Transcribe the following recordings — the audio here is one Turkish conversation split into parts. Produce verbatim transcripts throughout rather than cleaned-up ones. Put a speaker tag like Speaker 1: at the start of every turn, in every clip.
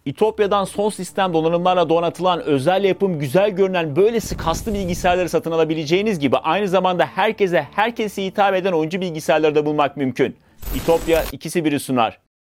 Speaker 1: İtopya'dan son sistem donanımlarla donatılan, özel yapım, güzel görünen böylesi kaslı bilgisayarları satın alabileceğiniz gibi aynı zamanda herkese, herkese hitap eden oyuncu bilgisayarları da bulmak mümkün. İtopya ikisi biri sunar.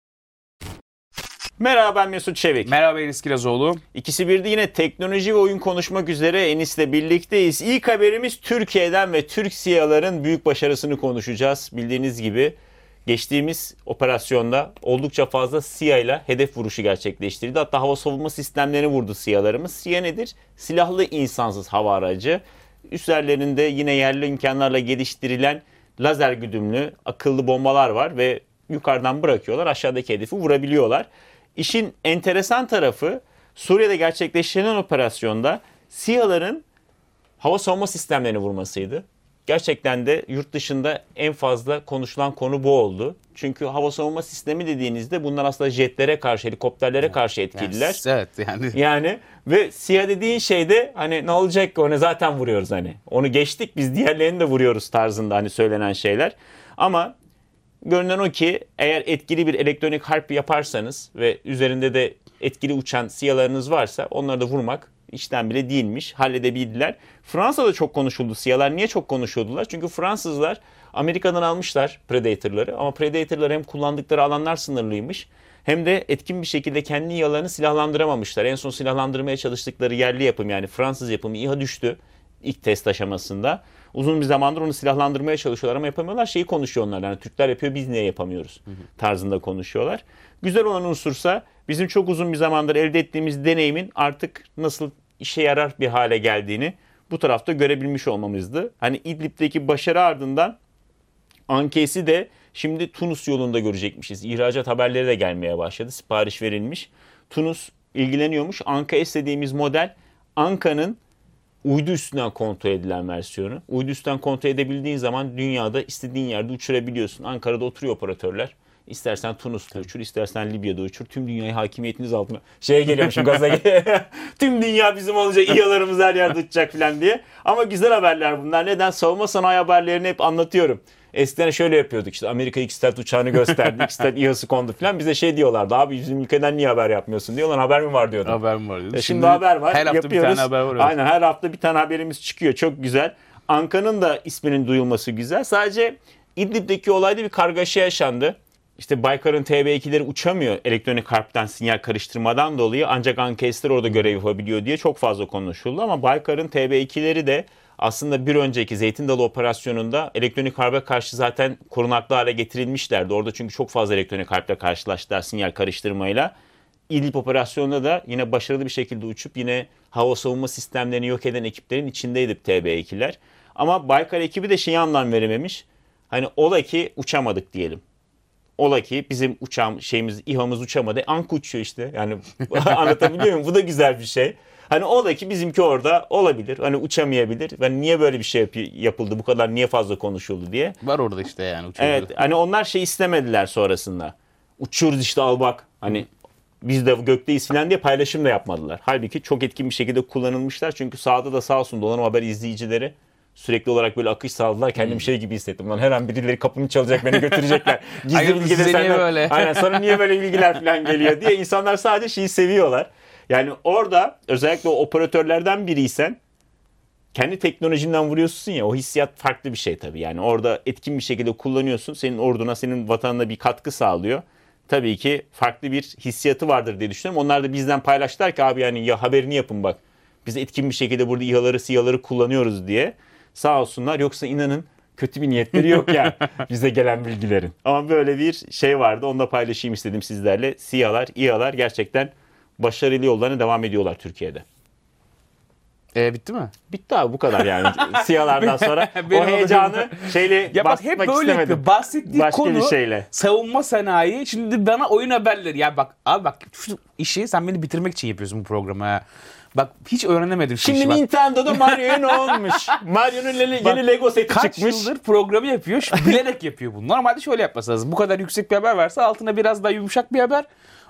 Speaker 1: Merhaba, ben Mesut Çevik.
Speaker 2: Merhaba, Enis Kirazoğlu.
Speaker 1: İkisi birde yine teknoloji ve oyun konuşmak üzere Enis'le birlikteyiz. İlk haberimiz Türkiye'den ve Türk SİHA'ların büyük başarısını konuşacağız. Bildiğiniz gibi geçtiğimiz operasyonda oldukça fazla SİHA ile hedef vuruşu gerçekleştirdi. Hatta hava savunma sistemlerini vurdu SİHA'larımız. SİHA nedir? Silahlı insansız hava aracı. Üstlerinde yine yerli imkanlarla geliştirilen lazer güdümlü akıllı bombalar var ve yukarıdan bırakıyorlar, aşağıdaki hedefi vurabiliyorlar. İşin enteresan tarafı Suriye'de gerçekleştirilen operasyonda SİHA'ların hava savunma sistemlerini vurmasıydı. Gerçekten de yurt dışında en fazla konuşulan konu bu oldu. Çünkü hava savunma sistemi dediğinizde bunlar aslında jetlere karşı, helikopterlere karşı etkililer.
Speaker 2: Evet yani.
Speaker 1: Yani ve SİHA dediğin şeyde hani ne olacak ki, onu zaten vuruyoruz hani. Onu geçtik, biz diğerlerini de vuruyoruz tarzında hani söylenen şeyler. Ama görünen o ki eğer etkili bir elektronik harp yaparsanız ve üzerinde de etkili uçan SİHA'larınız varsa onları da vurmak işten bile değilmiş. Halledebildiler. Fransa'da çok konuşuldu SİHA'lar. Niye çok konuşuldular? Çünkü Fransızlar Amerika'dan almışlar Predator'ları ama Predator'ları hem kullandıkları alanlar sınırlıymış hem de etkin bir şekilde kendi İHA'larını silahlandıramamışlar. En son silahlandırmaya çalıştıkları yerli yapım, yani Fransız yapımı İHA düştü ilk test aşamasında. Uzun bir zamandır onu silahlandırmaya çalışıyorlar ama yapamıyorlar. Şeyi konuşuyor onlar. Yani Türkler yapıyor, biz niye yapamıyoruz tarzında konuşuyorlar. Güzel olan unsursa bizim çok uzun bir zamandır elde ettiğimiz deneyimin artık nasıl işe yarar bir hale geldiğini bu tarafta görebilmiş olmamızdı. Hani İdlib'deki başarı ardından Ankes'i de şimdi Tunus yolunda görecekmişiz. İhracat haberleri de gelmeye başladı. Sipariş verilmiş. Tunus ilgileniyormuş. Ankes dediğimiz model Anka'nın uydu üstünden kontrol edilen versiyonu. Uydu üstünden kontrol edebildiğin zaman dünyada istediğin yerde uçurabiliyorsun. Ankara'da oturuyor operatörler. İstersen Tunus'ta uçur, istersen Libya'da uçur. Tüm dünyayı hakimiyetiniz altına. Şeye geliyormuşum, gaza geliyor. Tüm dünya bizim olacak, İHA'larımız her yerde uçacak falan diye. Ama güzel haberler bunlar. Neden? Savunma sanayi haberlerini hep anlatıyorum. Eskiden şöyle yapıyorduk, işte Amerika X-Stealth uçağını gösterdi. X-Stealth İHA'sı kondu falan. Bize şey diyorlardı, abi bizim ülkeden niye haber yapmıyorsun diyorlar. Haber mi var diyordum.
Speaker 2: Haber mi var diyordum.
Speaker 1: E şimdi, şimdi haber var.
Speaker 2: Her hafta
Speaker 1: yapıyoruz.
Speaker 2: Bir tane haber var.
Speaker 1: Aynen, her hafta bir tane haberimiz çıkıyor. Çok güzel. Anka'nın da isminin duyulması güzel. Sadece İdlib'deki olayda bir kargaşa yaşandı. İşte Baykar'ın T B ikileri uçamıyor elektronik harpten sinyal karıştırmadan dolayı, ancak Ankesler orada görev yapabiliyor diye çok fazla konuşuldu. Ama Baykar'ın T B ikileri de aslında bir önceki Zeytin Dalı operasyonunda elektronik harbe karşı zaten korunaklı hale getirilmişlerdi. Orada çünkü çok fazla elektronik harple karşılaştılar sinyal karıştırmayla. İdlib operasyonunda da yine başarılı bir şekilde uçup yine hava savunma sistemlerini yok eden ekiplerin içindeydi T B ikiler. Ama Baykar ekibi de şeyi anlam verememiş. Hani ola ki uçamadık diyelim. Ola ki bizim uçağım şeyimiz İHA'mız uçamadı. Anka uçuyor işte. Yani anlatabiliyor muyum? Bu da güzel bir şey. Hani ola ki bizimki orada olabilir. Hani uçamayabilir. Yani niye böyle bir şey yap- yapıldı? Bu kadar niye fazla konuşuldu diye.
Speaker 2: Var orada işte yani uçuyordu.
Speaker 1: Evet. Hani onlar şey istemediler sonrasında. Uçuyoruz işte, al bak. Hani biz de gökteyiz falan diye paylaşım da yapmadılar. Halbuki çok etkin bir şekilde kullanılmışlar. Çünkü sahada da sağ olsun Donanım Haber izleyicileri sürekli olarak böyle akış sağladılar. Kendim hmm. şey gibi hissettim. Lan her an birileri kapımı çalacak, beni götürecekler. Gizli bilgi de senden. Böyle? Aynen, sana niye böyle bilgiler falan geliyor diye. İnsanlar sadece şeyi seviyorlar. Yani orada özellikle o operatörlerden biriysen kendi teknolojinden vuruyorsun ya, o hissiyat farklı bir şey tabii. Yani orada etkin bir şekilde kullanıyorsun. Senin orduna, senin vatanına bir katkı sağlıyor. Tabii ki farklı bir hissiyatı vardır diye düşünüyorum. Onlar da bizden paylaştılar ki abi yani ya haberini yapın bak. Biz etkin bir şekilde burada İHA'ları, SİHA'ları kullanıyoruz diye. Sağ olsunlar, yoksa inanın kötü bir niyetleri yok yani bize gelen bilgilerin. Ama böyle bir şey vardı, onu da paylaşayım istedim sizlerle. SİHA'lar, İHA'lar gerçekten başarılı yollarına devam ediyorlar Türkiye'de.
Speaker 2: E, bitti mi?
Speaker 1: Bitti abi, bu kadar yani. SİHA'lardan sonra o heyecanı şeyle
Speaker 2: ya bak, hep böyle
Speaker 1: istemedim.
Speaker 2: Bahsettiği
Speaker 1: başka
Speaker 2: konu
Speaker 1: bir şeyle.
Speaker 2: Savunma sanayi. Şimdi bana oyun haberleri. Ya bak abi, bak şu işi sen beni bitirmek için yapıyorsun bu programı ya. Bak hiç öğrenemedim.
Speaker 1: Şimdi
Speaker 2: işi.
Speaker 1: Nintendo'da Mario'ya ne olmuş? Mario'nun yeni bak, Lego seti
Speaker 2: kaç
Speaker 1: çıkmış.
Speaker 2: Kaç yıldır programı yapıyor. Bilerek yapıyor bunu. Normalde şöyle yapması lazım. Bu kadar yüksek bir haber varsa altına biraz daha yumuşak bir haber.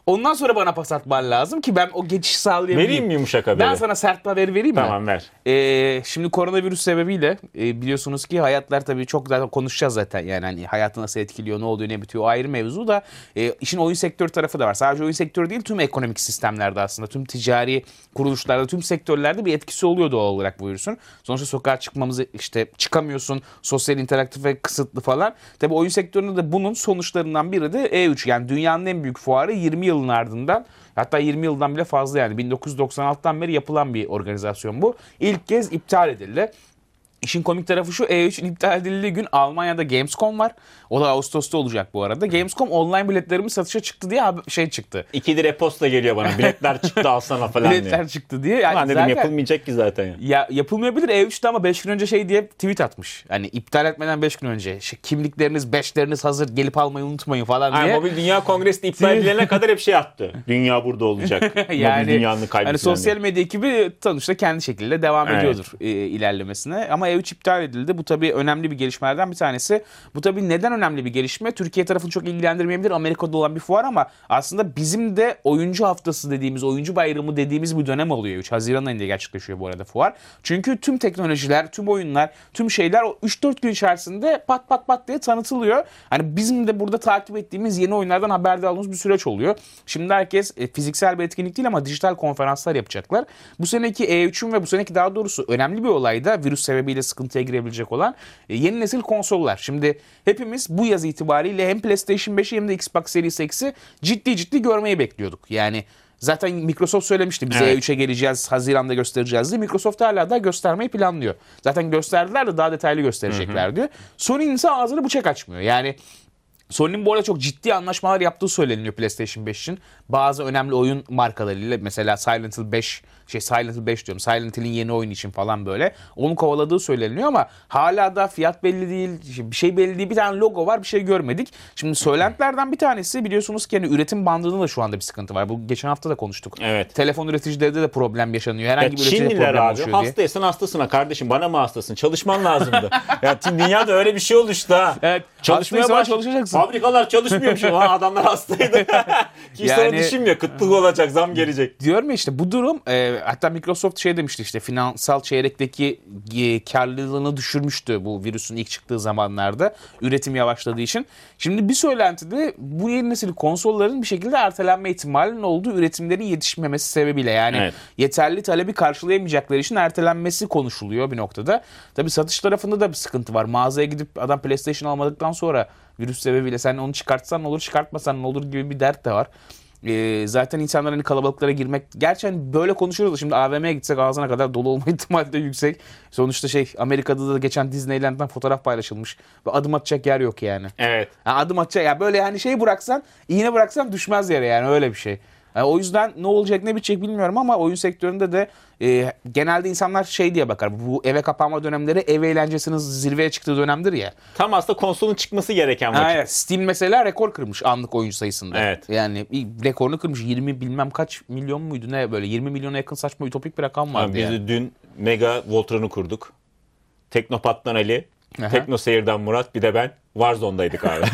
Speaker 2: Ondan sonra bana pas atman lazım ki ben o geçişi sağlayabileyim.
Speaker 1: Vereyim mi yumuşak haberi?
Speaker 2: Ben sana sert bir haber vereyim mi?
Speaker 1: Tamam ver.
Speaker 2: Ee, şimdi koronavirüs sebebiyle e, biliyorsunuz ki hayatlar tabii çok zaten konuşacağız zaten yani hani hayatı nasıl etkiliyor, ne oluyor, ne bitiyor o ayrı mevzu da e, işin oyun sektörü tarafı da var. Sadece oyun sektörü değil tüm ekonomik sistemlerde aslında tüm ticari kuruluşlarda tüm sektörlerde bir etkisi oluyor doğal olarak bu virüsün. Sonuçta sokağa çıkmamızı işte çıkamıyorsun, sosyal interaktif ve kısıtlı falan. Tabii oyun sektöründe de bunun sonuçlarından biri de E üç yani dünyanın en büyük fuarı yirmi yılın ardından. Hatta yirmi yıldan bile fazla yani bin dokuz yüz doksan altıdan beri yapılan bir organizasyon bu. İlk kez iptal edildi. İşin komik tarafı şu E üçün iptal edildiği gün Almanya'da Gamescom var. O da Ağustos'ta olacak bu arada. Gamescom online biletlerimiz satışa çıktı diye şey çıktı.
Speaker 1: İki lira posta geliyor bana. Biletler çıktı alsana falan diye.
Speaker 2: Biletler çıktı diye. Yani
Speaker 1: Ulan dedim
Speaker 2: zaten,
Speaker 1: yapılmayacak ki zaten. Ya.
Speaker 2: ya yapılmayabilir E üçte ama beş gün önce şey diye tweet atmış. Hani iptal etmeden beş gün önce. Şey, kimlikleriniz, beşleriniz hazır gelip almayı unutmayın falan diye.
Speaker 1: Yani Mobil Dünya Kongresi'nde iptal edilene kadar hep şey attı. Dünya burada olacak.
Speaker 2: yani
Speaker 1: Mobil Dünya'nın kaybı.
Speaker 2: hani sosyal medya ekibi sonuçta kendi şekilde devam
Speaker 1: Evet.
Speaker 2: ediyordur e, ilerlemesine. Ama E üç iptal edildi. Bu tabii önemli bir gelişmelerden bir tanesi. Bu tabii neden önemli bir gelişme? Türkiye tarafını çok ilgilendirmeyebilir. Amerika'da olan bir fuar ama aslında bizim de oyuncu haftası dediğimiz, oyuncu bayramı dediğimiz bir dönem oluyor. üç Haziran ayında gerçekleşiyor bu arada fuar. Çünkü tüm teknolojiler, tüm oyunlar, tüm şeyler o üç dört gün içerisinde pat pat pat diye tanıtılıyor. Hani bizim de burada takip ettiğimiz yeni oyunlardan haberdar olduğumuz bir süreç oluyor. Şimdi herkes e, fiziksel bir etkinlik değil ama dijital konferanslar yapacaklar. Bu seneki E üçün ve bu seneki daha doğrusu önemli bir olayda virüs sebebiyle sıkıntıya girebilecek olan e, yeni nesil konsollar. Şimdi hepimiz bu yaz itibariyle hem PlayStation beşi hem de Xbox Series X'i ciddi ciddi görmeyi bekliyorduk. Yani zaten Microsoft söylemişti bize
Speaker 1: Evet.
Speaker 2: E üçe geleceğiz, Haziran'da göstereceğiz diye. Microsoft hala da göstermeyi planlıyor. Zaten gösterdiler de daha detaylı gösterecekler hı hı. diyor. Sony'nin ise ağzını bıçak açmıyor. Yani Sony'nin bu arada çok ciddi anlaşmalar yaptığı söyleniyor PlayStation beş için. Bazı önemli oyun markalarıyla mesela Silent Hill beş, şey Silent Hill beş diyorum. Silent Hill'in yeni oyunu için falan böyle. Onu kovaladığı söyleniyor ama hala da fiyat belli değil. Bir şey belli değil. Bir tane logo var, bir şey görmedik. Şimdi söylentilerden bir tanesi biliyorsunuz ki yani üretim bandında da şu anda bir sıkıntı var. Bu geçen hafta da konuştuk.
Speaker 1: Evet.
Speaker 2: Telefon üreticilerinde de problem yaşanıyor. Herhangi
Speaker 1: Ya
Speaker 2: bir üreticide
Speaker 1: Çinliler
Speaker 2: problem
Speaker 1: abi
Speaker 2: oluşuyor diye.
Speaker 1: hastaysan hastasına kardeşim bana mı hastasın? Çalışman lazımdı. Ya dünyada öyle bir şey oluştu ha.
Speaker 2: Evet.
Speaker 1: Çalışmaya
Speaker 2: Hastaysan
Speaker 1: baş...
Speaker 2: çalışacaksın.
Speaker 1: Fabrikalar çalışmıyormuş ama adamlar hastaydı. Kimse
Speaker 2: Yani-
Speaker 1: onu düşünmüyor. Kıtlık olacak, zam gelecek.
Speaker 2: Diyorum ya işte bu durum e, hatta Microsoft şey demişti işte finansal çeyrekteki e, karlılığını düşürmüştü bu virüsün ilk çıktığı zamanlarda üretim yavaşladığı için. Şimdi bir söylentide bu yeni nesil konsolların bir şekilde ertelenme ihtimalinin olduğu üretimlerin yetişmemesi sebebiyle yani
Speaker 1: Evet.
Speaker 2: yeterli talebi karşılayamayacakları için ertelenmesi konuşuluyor bir noktada. Tabii satış tarafında da bir sıkıntı var. Mağazaya gidip adam PlayStation almadıktan sonra virüs sebebiyle sen onu çıkartsan ne olur çıkartmasan ne olur gibi bir dert de var. Ee, zaten insanlar hani kalabalıklara girmek gerçi hani böyle konuşuyoruz da şimdi A V M'ye gitsek ağzına kadar dolu olma ihtimali de yüksek. Sonuçta şey Amerika'da da geçen Disneyland'dan fotoğraf paylaşılmış ve adım atacak yer yok yani.
Speaker 1: Evet.
Speaker 2: Yani adım atacak ya böyle hani şey bıraksan iğne bıraksan düşmez yere yani öyle bir şey. Yani o yüzden ne olacak ne bitecek bilmiyorum ama oyun sektöründe de e, genelde insanlar şey diye bakar. Bu eve kapanma dönemleri ev eğlencesinin zirveye çıktığı dönemdir ya.
Speaker 1: Tam aslında konsolun çıkması gereken vakit.
Speaker 2: Ha, evet. Steam mesela rekor kırmış anlık oyuncu sayısında.
Speaker 1: Evet.
Speaker 2: Yani bir rekorunu kırmış. yirmi bilmem kaç milyon muydu ne böyle yirmi milyona yakın saçma ütopik bir rakam vardı
Speaker 1: Abi biz
Speaker 2: yani.
Speaker 1: de dün Mega Voltron'u kurduk. Teknopat'tan Ali,
Speaker 2: Aha.
Speaker 1: Tekno Seyir'den Murat, bir de ben Warzone'daydık abi.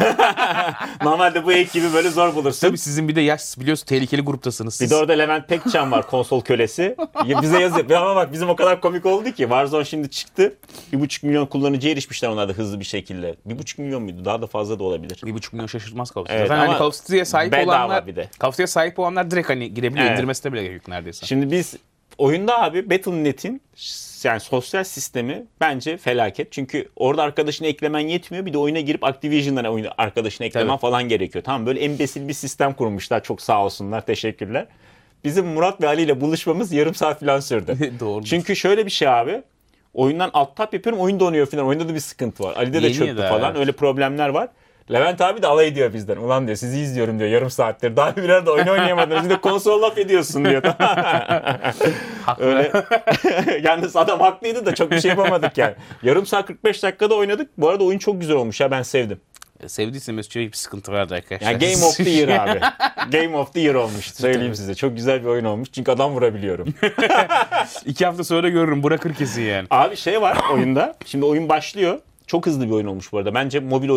Speaker 1: Normalde bu ekibi böyle zor bulursun.
Speaker 2: Tabii sizin bir de yaş biliyorsun tehlikeli gruptasınız siz.
Speaker 1: Bir de orada Levent Pekcan var, konsol kölesi. Ya bize yazıyor. Ama bak bizim o kadar komik oldu ki. Warzone şimdi çıktı. Bir buçuk milyon kullanıcıya erişmişler onlar da hızlı bir şekilde. Bir buçuk milyon muydu? Daha da fazla da olabilir.
Speaker 2: Bir buçuk milyon şaşırtmaz Call of Duty.
Speaker 1: Evet,
Speaker 2: Zaten
Speaker 1: ama
Speaker 2: hani Call of Duty'ye sahip
Speaker 1: bedava
Speaker 2: olanlar,
Speaker 1: bir de.
Speaker 2: Call of Duty'ye sahip olanlar direkt hani girebiliyor.
Speaker 1: Evet.
Speaker 2: İndirmesi de bile gerek yok neredeyse.
Speaker 1: Şimdi biz oyunda abi Battle nokta net'in yani sosyal sistemi bence felaket. Çünkü orada arkadaşını eklemen yetmiyor. Bir de oyuna girip Activision'dan oyunu arkadaşını eklemen
Speaker 2: Tabii.
Speaker 1: falan gerekiyor. Tamam böyle embesil bir sistem kurmuşlar. Çok sağ olsunlar. Teşekkürler. Bizim Murat ve Ali ile buluşmamız yarım saat falan sürdü.
Speaker 2: Doğru.
Speaker 1: Çünkü şöyle bir şey abi. Oyundan alt tab yapıyorum. Oyun donuyor falan. Oyunda da bir sıkıntı var. Ali'de de
Speaker 2: Yeni
Speaker 1: çöktü
Speaker 2: de,
Speaker 1: falan.
Speaker 2: evet.
Speaker 1: Öyle problemler var. Levent abi de alay ediyor bizden. Ulan diyor sizi izliyorum diyor yarım saattir. Daha birer de oyun oynayamadınız. Bir de konsol laf ediyorsun diyor. Öyle. Yalnız adam haklıydı da çok bir şey yapamadık yani. Yarım saat kırk beş dakikada oynadık. Bu arada oyun çok güzel olmuş ya ben sevdim.
Speaker 2: Sevdiyse Mesut'ya bir sıkıntı vardı arkadaşlar.
Speaker 1: Yani Game of the Year abi. Game of the Year olmuş. Söyleyeyim size. Çok güzel bir oyun olmuş. Çünkü adam vurabiliyorum.
Speaker 2: İki hafta sonra görürüm bırakır kesin yani.
Speaker 1: Abi şey var oyunda. Şimdi oyun başlıyor. Çok hızlı bir oyun olmuş bu arada. Bence mobil oyuna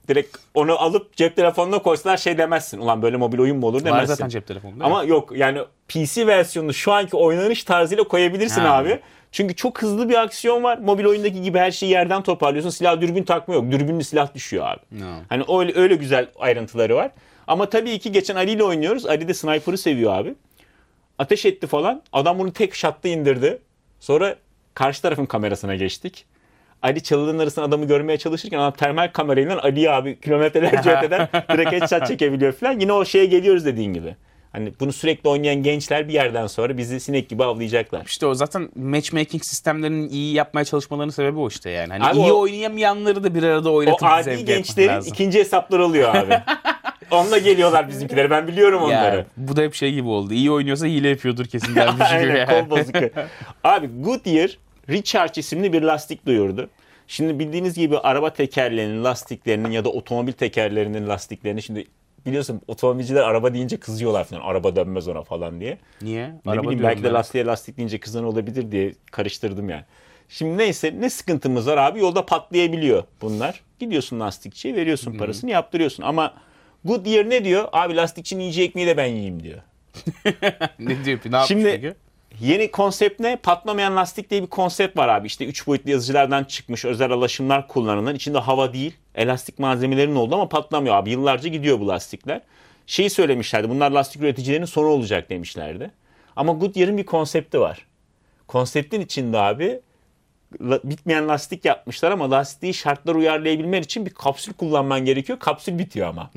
Speaker 1: Direkt onu alıp cep telefonuna koysalar şey demezsin. Ulan böyle mobil oyun mu olur demezsin.
Speaker 2: Var zaten cep telefonu değil mi?
Speaker 1: Ama yok yani P C versiyonunu şu anki oynanış tarzıyla koyabilirsin
Speaker 2: Ha.
Speaker 1: abi. Çünkü çok hızlı bir aksiyon var. Mobil oyundaki gibi her şeyi yerden toparlıyorsun. Silah dürbün takma yok. Dürbünlü silah düşüyor abi.
Speaker 2: No.
Speaker 1: Hani öyle, öyle güzel ayrıntıları var. Ama tabii ki geçen Ali ile oynuyoruz. Ali de sniper'ı seviyor abi. Ateş etti falan. Adam bunu tek shot'ta indirdi. Sonra karşı tarafın kamerasına geçtik. Ali çalıların arasında adamı görmeye çalışırken adam termal kamerayla Ali abi kilometrelerce öteden direkt headshot çekebiliyor falan. Yine o şeye geliyoruz dediğin gibi. Hani bunu sürekli oynayan gençler bir yerden sonra bizi sinek gibi avlayacaklar.
Speaker 2: İşte o zaten matchmaking sistemlerinin iyi yapmaya çalışmalarının sebebi o işte yani. Hani
Speaker 1: Abi
Speaker 2: iyi
Speaker 1: o-
Speaker 2: oynayamayanları da bir arada oynatıp
Speaker 1: O adi
Speaker 2: zevk yapmak
Speaker 1: gençlerin
Speaker 2: lazım.
Speaker 1: ikinci hesapları oluyor abi. Onunla geliyorlar bizimkileri. Ben biliyorum onları.
Speaker 2: Ya, bu da hep şey gibi oldu. İyi oynuyorsa hile yapıyordur kesin dermiş gibi.
Speaker 1: Aynen, kol bozuk. Abi Goodyear Recharge isimli bir lastik duyurdu. Şimdi bildiğiniz gibi araba tekerlerinin lastiklerinin ya da otomobil tekerlerinin lastiklerini şimdi biliyorsun otomobilciler araba deyince kızıyorlar falan. Araba dönmez ona falan diye.
Speaker 2: Niye?
Speaker 1: Ne
Speaker 2: Araba
Speaker 1: bileyim
Speaker 2: diyorum
Speaker 1: belki de
Speaker 2: ben.
Speaker 1: lastiğe lastik deyince kızan olabilir diye karıştırdım yani. Şimdi neyse ne sıkıntımız var abi, yolda patlayabiliyor bunlar. Gidiyorsun lastikçiye veriyorsun parasını yaptırıyorsun ama Goodyear ne diyor? Abi lastikçinin yiyeceği ekmeği de ben yiyeyim diyor.
Speaker 2: Ne diyor? Ne yapmış
Speaker 1: Şimdi
Speaker 2: peki?
Speaker 1: yeni konsept ne? Patlamayan lastik diye bir konsept var abi. İşte üç boyutlu yazıcılardan çıkmış özel alaşımlar kullanılan. İçinde hava değil, elastik malzemelerin oldu ama patlamıyor abi. Yıllarca gidiyor bu lastikler. Şeyi söylemişlerdi. Bunlar lastik üreticilerinin sonu olacak demişlerdi. Ama Goodyear'ın bir konsepti var. Konseptin içinde abi la- bitmeyen lastik yapmışlar ama lastiği şartlara uyarlayabilmen için bir kapsül kullanman gerekiyor. Kapsül bitiyor ama.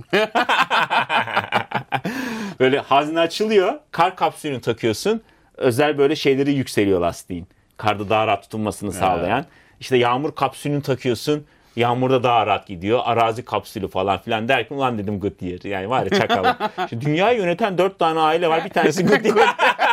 Speaker 1: Böyle hazne açılıyor. Kar kapsülünü takıyorsun. Özel böyle şeyleri yükseliyor lastiğin. Karda daha rahat tutunmasını sağlayan. İşte yağmur kapsülünü takıyorsun. Yağmurda daha rahat gidiyor. Arazi kapsülü falan filan derken ulan dedim Goodyear. Yani var ya çakalı. Şimdi dünyayı yöneten dört tane aile var. Bir tanesi Goodyear.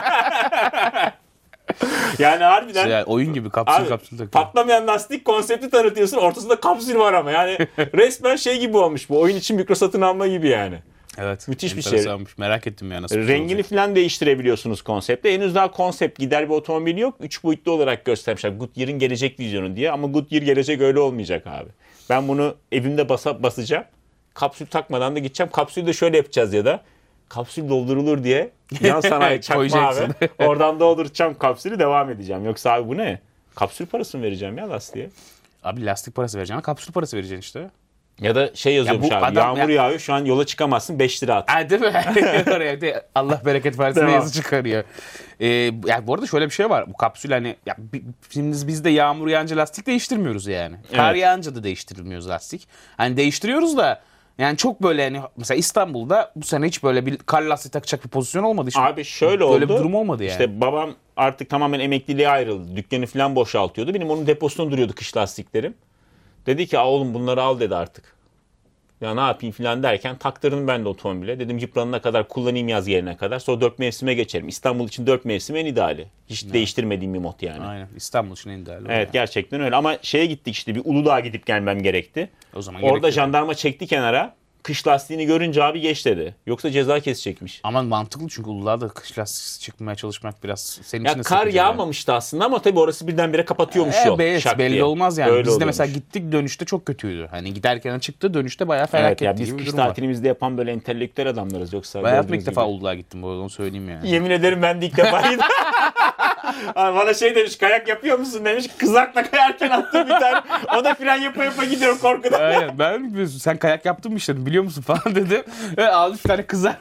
Speaker 1: Yani harbiden
Speaker 2: Yani oyun gibi kapsül
Speaker 1: abi,
Speaker 2: kapsül takıyor.
Speaker 1: patlamayan lastik konsepti tanıtıyorsun. Ortasında kapsül var ama. Yani resmen şey gibi olmuş bu. Oyun için mikro satın alma gibi yani.
Speaker 2: Evet.
Speaker 1: Müthiş bir şey.
Speaker 2: enteresanmış. Merak ettim ya nasıl bir şey
Speaker 1: Rengini
Speaker 2: olacak.
Speaker 1: falan değiştirebiliyorsunuz konsepte. Henüz daha konsept gider bir otomobil yok. Üç boyutlu olarak göstermişler. Goodyear'ın gelecek vizyonu diye. Ama Goodyear gelecek öyle olmayacak abi. Ben bunu evimde basa, basacağım. Kapsül takmadan da gideceğim. Kapsülü de şöyle yapacağız ya da. Kapsül doldurulur diye yan sanayi çakma abi.
Speaker 2: Koyacaksın.
Speaker 1: Oradan dolduracağım kapsülü devam edeceğim. Yoksa abi bu ne? Kapsül parasını vereceğim ya lastiğe.
Speaker 2: Abi lastik parası vereceksin, kapsül parası vereceksin işte.
Speaker 1: Ya da şey yazıyormuş
Speaker 2: Ya bu
Speaker 1: abi.
Speaker 2: adam
Speaker 1: Yağmur
Speaker 2: ya-
Speaker 1: yağıyor şu an yola çıkamazsın beş lira at.
Speaker 2: Ha, değil mi? Oraya de Allah bereket versin
Speaker 1: Devam.
Speaker 2: yazı çıkarıyor. Ee, yani bu arada şöyle bir şey var. Bu kapsül hani ya, bi- şimdi biz de yağmur yağınca lastik değiştirmiyoruz yani. Kar
Speaker 1: Evet.
Speaker 2: yağınca da değiştirilmiyor lastik. Hani değiştiriyoruz da yani çok böyle hani mesela İstanbul'da bu sene hiç böyle bir kar lastiği takacak bir pozisyon olmadı. Hiç
Speaker 1: Abi şöyle oldu.
Speaker 2: Böyle bir durum olmadı yani.
Speaker 1: İşte babam artık tamamen emekliliğe ayrıldı. Dükkanı falan boşaltıyordu. Benim onun deposunda duruyordu kış lastiklerim. Dedi ki oğlum bunları al dedi artık. Ya ne yapayım falan derken taktırdım ben de otomobile. Dedim yıpranana kadar kullanayım yaz yerine kadar. Sonra dört mevsime geçerim. İstanbul için dört mevsim en ideali. Hiç değiştirmediğim bir mod yani.
Speaker 2: Aynen. İstanbul için en ideali. o
Speaker 1: Evet
Speaker 2: ya.
Speaker 1: gerçekten öyle. Ama şeye gittik işte bir Uludağ'a gidip gelmem gerekti.
Speaker 2: O zaman
Speaker 1: Orada
Speaker 2: gerekiyor.
Speaker 1: jandarma çekti kenara. Kış lastiğini görünce abi geç dedi. Yoksa ceza kesecekmiş.
Speaker 2: Ama mantıklı çünkü Uludağ'da kış lastiği çıkmaya çalışmak biraz senin için
Speaker 1: Ya
Speaker 2: de
Speaker 1: kar
Speaker 2: sıkıcı yani.
Speaker 1: yağmamıştı aslında ama tabii orası birdenbire kapatıyormuş
Speaker 2: E,
Speaker 1: yol.
Speaker 2: be-
Speaker 1: şak
Speaker 2: belli
Speaker 1: diye.
Speaker 2: olmaz yani.
Speaker 1: Öyle
Speaker 2: Biz de
Speaker 1: oluyormuş.
Speaker 2: mesela gittik dönüşte çok kötüydü. Hani giderken çıktı dönüşte bayağı
Speaker 1: Evet
Speaker 2: felaketti
Speaker 1: ya biz
Speaker 2: gibi bir
Speaker 1: kış
Speaker 2: durum var.
Speaker 1: tatilimizde yapan böyle entelektüel adamlarız yoksa.
Speaker 2: Ben hayatımda
Speaker 1: gördüğünüz
Speaker 2: ilk defa
Speaker 1: gibi.
Speaker 2: Uludağ'a gittim bu arada onu söyleyeyim yani.
Speaker 1: Yemin ederim ben de ilk defa gittim. Abi bana şey demiş kayak yapıyor musun demiş. Kızakla kayarken attım bir tane. O da fren yapa yapa gidiyorum korkudan.
Speaker 2: Aynen ben sen kayak yaptın mı işte biliyor musun falan dedim. Ve almış bir tane kızar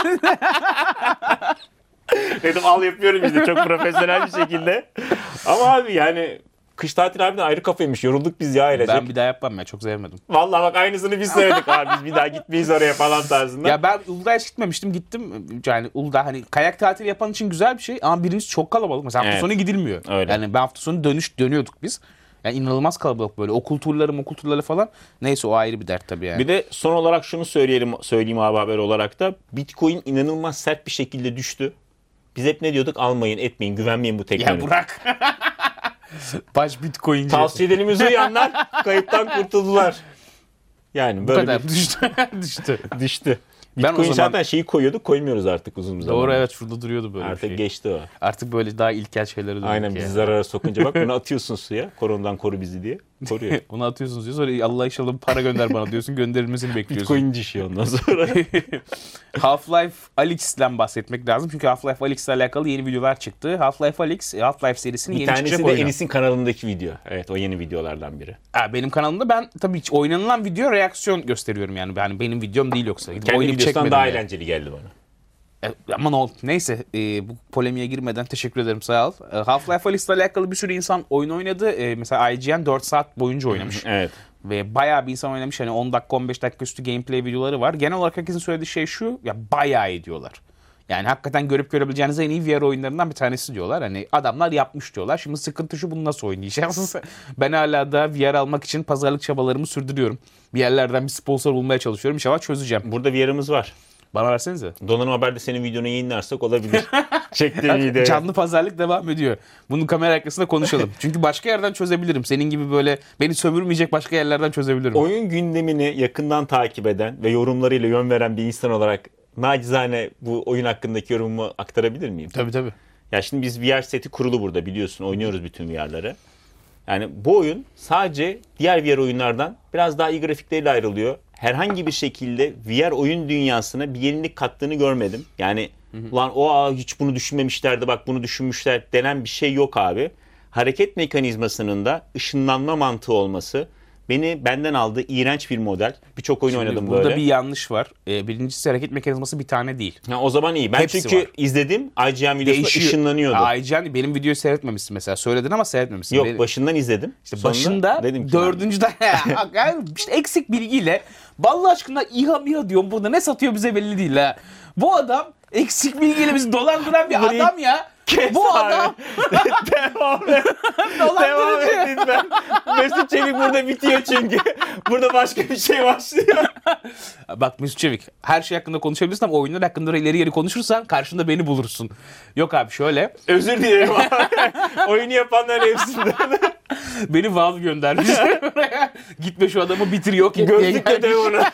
Speaker 1: Dedim al yapıyorum işte çok profesyonel bir şekilde. Ama abi yani kış tatili harbiden ayrı kafaymış. Yorulduk biz ya ailecek.
Speaker 2: Ben bir daha yapmam ya çok sevmedim.
Speaker 1: Vallahi bak aynısını biz söyledik abi. Biz bir daha gitmeyiz oraya falan tarzında.
Speaker 2: Ya ben Uludağ'a hiç gitmemiştim gittim. Yani Uludağ hani kayak tatili yapan için güzel bir şey ama birincisi çok kalabalık. Mesela hafta
Speaker 1: Evet.
Speaker 2: sonu gidilmiyor.
Speaker 1: Öyle.
Speaker 2: Yani ben hafta sonu dönüş dönüyorduk biz. Yani inanılmaz kalabalık böyle okul turları okul turları falan. Neyse o ayrı bir dert tabii yani.
Speaker 1: Bir de son olarak şunu söyleyelim, söyleyeyim abi haber olarak da Bitcoin inanılmaz sert bir şekilde düştü. Biz hep ne diyorduk? Almayın, etmeyin, güvenmeyin bu
Speaker 2: Ya
Speaker 1: teknolojiye.
Speaker 2: bırak. Baş bitcoinci.
Speaker 1: Tavsiyelerimizi uyanlar kayıptan kurtuldular. Yani
Speaker 2: Bu
Speaker 1: böyle
Speaker 2: kadar
Speaker 1: bir
Speaker 2: düştü. düştü.
Speaker 1: düştü.
Speaker 2: Ben o
Speaker 1: Bitcoin
Speaker 2: zaman-
Speaker 1: zaten şeyi koyuyorduk, koymuyoruz artık uzun zaman.
Speaker 2: Doğru evet şurada duruyordu böyle
Speaker 1: Artık
Speaker 2: bir şey.
Speaker 1: geçti o.
Speaker 2: Artık böyle daha ilkel şeylere döndük
Speaker 1: Aynen
Speaker 2: yani.
Speaker 1: bizi zarara sokunca bak bunu atıyorsun suya. Koronadan koru bizi diye. Koruyor.
Speaker 2: Bunu atıyorsunuz diyor. Sonra Allah inşallah para gönder bana diyorsun. Gönderilmesini bekliyorsun.
Speaker 1: Bitcoin düşüyor ondan sonra.
Speaker 2: Half-Life Alyx'den bahsetmek lazım. Çünkü Half-Life Alyx ile alakalı yeni videolar çıktı. Half-Life Alyx, Half-Life serisinin
Speaker 1: Bir
Speaker 2: yeni çıkacak
Speaker 1: tanesi de
Speaker 2: oyunu.
Speaker 1: Enis'in kanalındaki video. Evet, o yeni videolardan biri.
Speaker 2: Ha, benim kanalımda ben tabii hiç oynanılan video reaksiyon gösteriyorum yani. Yani benim videom değil yoksa. Gidip
Speaker 1: Kendi
Speaker 2: oynayıp
Speaker 1: videosundan
Speaker 2: çekmedim
Speaker 1: daha
Speaker 2: yani.
Speaker 1: eğlenceli geldi bana.
Speaker 2: E, aman ol. Neyse e, bu polemiğe girmeden teşekkür ederim, sağ ol. E, Half-Life Alyx ile alakalı bir sürü insan oyun oynadı. E, mesela I G N dört saat boyunca oynamış.
Speaker 1: Evet.
Speaker 2: Ve bayağı bir insan oynamış. Hani on dakika on beş dakika üstü gameplay videoları var. Genel olarak herkesin söylediği şey şu. Ya bayağı iyi diyorlar. Yani hakikaten görüp görebileceğiniz en iyi V R oyunlarından bir tanesi diyorlar. Hani adamlar yapmış diyorlar. Şimdi sıkıntı şu, bunu nasıl oynayacağız? Ben hala da V R almak için pazarlık çabalarımı sürdürüyorum. Bir yerlerden bir sponsor bulmaya çalışıyorum. İnşallah çözeceğim.
Speaker 1: Burada V R'ımız var.
Speaker 2: Bana versenize.
Speaker 1: Donanım Haber'de senin videonu yayınlarsak olabilir. Çektiğim video.
Speaker 2: Canlı pazarlık devam ediyor. Bunu kamera arkasında konuşalım. Çünkü başka yerden çözebilirim. Senin gibi böyle beni sömürmeyecek başka yerlerden çözebilirim.
Speaker 1: Oyun gündemini yakından takip eden ve yorumlarıyla yön veren bir insan olarak nacizane bu oyun hakkındaki yorumumu aktarabilir miyim?
Speaker 2: Tabii tabii.
Speaker 1: Ya şimdi biz V R seti kurulu burada, biliyorsun. Oynuyoruz bütün V R'ları. Yani bu oyun sadece diğer V R oyunlardan biraz daha iyi grafikleriyle ayrılıyor. Herhangi bir şekilde V R oyun dünyasına bir yenilik kattığını görmedim. Yani ulan o aa, hiç bunu düşünmemişlerdi, bak bunu düşünmüşler denen bir şey yok abi. Hareket mekanizmasının da ışınlanma mantığı olması beni benden aldı. İğrenç bir model. Birçok oyun
Speaker 2: Şimdi
Speaker 1: oynadım
Speaker 2: burada
Speaker 1: böyle.
Speaker 2: bir yanlış var. Ee, birincisi hareket mekanizması bir tane değil.
Speaker 1: Ha, o zaman iyi. Ben
Speaker 2: Hepsi
Speaker 1: çünkü
Speaker 2: var.
Speaker 1: izledim. I G N videosunda ışınlanıyordu.
Speaker 2: Aa, I G N benim videoyu seyretmemişsin mesela. Söyledin ama seyretmemişsin.
Speaker 1: Yok,
Speaker 2: Benim-
Speaker 1: başından izledim.
Speaker 2: İşte
Speaker 1: Sonra
Speaker 2: başında
Speaker 1: dedim ki
Speaker 2: dördüncüde yani işte eksik bilgiyle vallahi aşkına İHA MİHA diyorum, burada ne satıyor bize belli değil ha. Bu adam eksik bilgiyle bizi dolandıran bir
Speaker 1: Burayı
Speaker 2: adam ya.
Speaker 1: kes
Speaker 2: Bu
Speaker 1: abi.
Speaker 2: adam
Speaker 1: Devam et. Devam
Speaker 2: dolandırıcı.
Speaker 1: et lütfen. Mesut Çevik burada bitiyor çünkü. Burada başka bir şey başlıyor.
Speaker 2: Bak Mesut Çevik, her şey hakkında konuşabilirsin ama oyunlar hakkında ileri geri konuşursan karşında beni bulursun. Yok abi şöyle.
Speaker 1: Özür dilerim abi. Oyunu yapanların hepsinden.
Speaker 2: Beni Valve göndermiş buraya. Gitme şu adamı bitir, yok et diye
Speaker 1: Gözlükle
Speaker 2: gelmiş.
Speaker 1: de onu.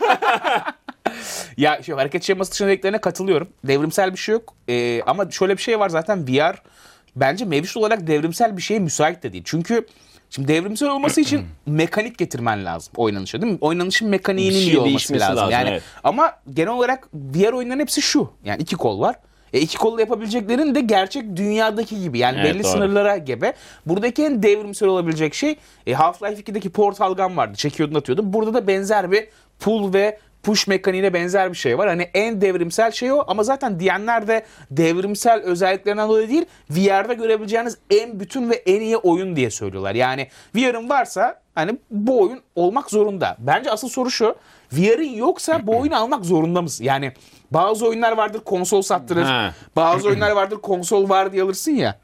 Speaker 2: Ya şu hareket şeması dışında dediklerine katılıyorum. Devrimsel bir şey yok. Ee, ama şöyle bir şey var, zaten V R bence mevcut olarak devrimsel bir şeye müsait de değil. Çünkü şimdi devrimsel olması için mekanik getirmen lazım oynanışa, değil mi? Oynanışın mekaniğinin
Speaker 1: Bir şey
Speaker 2: iyi olması
Speaker 1: değişmesi
Speaker 2: lazım.
Speaker 1: lazım,
Speaker 2: Yani
Speaker 1: evet.
Speaker 2: ama genel olarak V R oyunların hepsi şu. Yani iki kol var. E iki kolla yapabileceklerin de gerçek dünyadaki gibi. Yani
Speaker 1: Evet,
Speaker 2: belli
Speaker 1: doğru.
Speaker 2: sınırlara gebe. Buradaki en devrimsel olabilecek şey e, Half-Life ikideki Portal Gun vardı. Çekiyordun atıyordun. Burada da benzer bir pull ve push mekaniğine benzer bir şey var. Hani en devrimsel şey o, ama zaten diyenler de devrimsel özelliklerinden dolayı değil, V R'da görebileceğiniz en bütün ve en iyi oyun diye söylüyorlar. Yani V R'ın varsa hani bu oyun olmak zorunda. Bence asıl soru şu: V R'ın yoksa bu oyunu almak zorunda mısın? Yani bazı oyunlar vardır konsol sattırır.
Speaker 1: Ha.
Speaker 2: Bazı oyunlar vardır konsol var diye alırsın ya.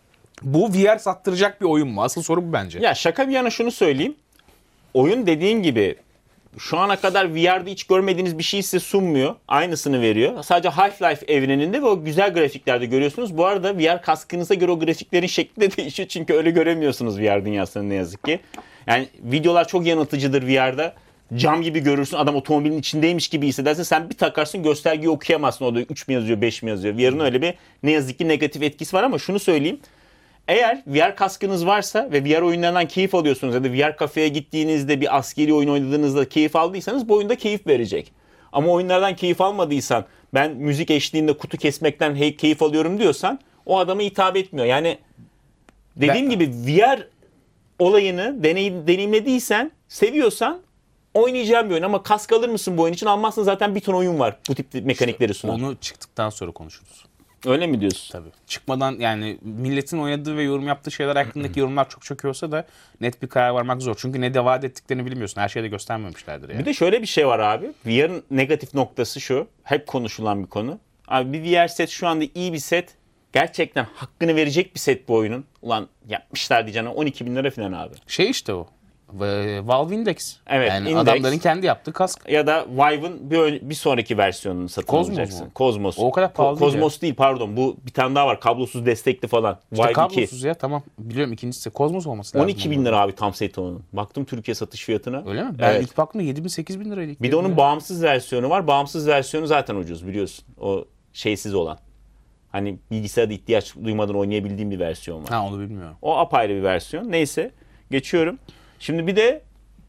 Speaker 2: Bu V R sattıracak bir oyun mu? Asıl soru bu bence.
Speaker 1: Ya şaka bir yana şunu söyleyeyim. Oyun dediğin gibi şu ana kadar V R'da hiç görmediğiniz bir şey size sunmuyor. Aynısını veriyor. Sadece Half-Life evreninde ve o güzel grafiklerde görüyorsunuz. Bu arada V R kaskınıza göre o grafiklerin şekli de değişiyor. Çünkü öyle göremiyorsunuz V R dünyasını ne yazık ki. Yani videolar çok yanıltıcıdır V R'da. Cam gibi görürsün, adam otomobilin içindeymiş gibi hissedersin. Sen bir takarsın, göstergeyi okuyamazsın. O da üç mi yazıyor, beş mi yazıyor. V R'ın öyle bir ne yazık ki negatif etkisi var, ama şunu söyleyeyim. Eğer V R kaskınız varsa ve V R oyunlarından keyif alıyorsunuz ya da V R kafeye gittiğinizde bir askeri oyun oynadığınızda keyif aldıysanız bu oyunda keyif verecek. Ama oyunlardan keyif almadıysan, ben müzik eşliğinde kutu kesmekten hey, keyif alıyorum diyorsan, o adama hitap etmiyor. Yani dediğim
Speaker 2: Ben-
Speaker 1: gibi V R olayını deneyim, deneyimlediysen, seviyorsan oynayacağım bir oyun, ama kask alır mısın bu oyun için? Almazsın, zaten bir ton oyun var bu tip mekanikleri sunan.
Speaker 2: Onu çıktıktan sonra konuşuruz.
Speaker 1: Öyle mi diyorsun?
Speaker 2: Tabii. Çıkmadan yani milletin oynadığı ve yorum yaptığı şeyler hakkındaki yorumlar çok çok iyi olsa da net bir karar varmak zor. Çünkü ne de vaat ettiklerini bilmiyorsun. Her şeyi de göstermemişlerdir yani.
Speaker 1: Bir de şöyle bir şey var abi. V R'ın negatif noktası şu. Hep konuşulan bir konu. Abi bir V R set şu anda iyi bir set. Gerçekten hakkını verecek bir set bu oyunun. Ulan yapmışlar diyeceğine on iki bin lira falan abi.
Speaker 2: Şey işte o. Ve Valve Index.
Speaker 1: Evet,
Speaker 2: yani
Speaker 1: Index.
Speaker 2: adamların kendi yaptığı kask.
Speaker 1: Ya da Vive'ın bir, ön- bir sonraki versiyonunu satın
Speaker 2: Kozmos
Speaker 1: alacaksın.
Speaker 2: mu?
Speaker 1: Kozmos.
Speaker 2: O kadar pahalı
Speaker 1: Ko-
Speaker 2: değil
Speaker 1: Kozmos değil, pardon. Bu bir tane daha var. Kablosuz destekli falan.
Speaker 2: İşte
Speaker 1: Vive iki.
Speaker 2: kablosuz ya, tamam. Biliyorum, ikincisi Kozmos olması lazım.
Speaker 1: on iki bin lira abi tam seti onun. Baktım Türkiye satış fiyatına.
Speaker 2: Öyle mi? Ben
Speaker 1: Evet.
Speaker 2: ilk baktığımda yedi bin sekiz bin liraydı. ilk
Speaker 1: Bir de onun
Speaker 2: dediğimde.
Speaker 1: bağımsız versiyonu var. Bağımsız versiyonu zaten ucuz biliyorsun. O şeysiz olan. Hani bilgisayarda ihtiyaç duymadan oynayabildiğim bir versiyon var.
Speaker 2: Ha, onu bilmiyorum.
Speaker 1: O apayrı bir versiyon. Neyse, geçiyorum. Şimdi bir de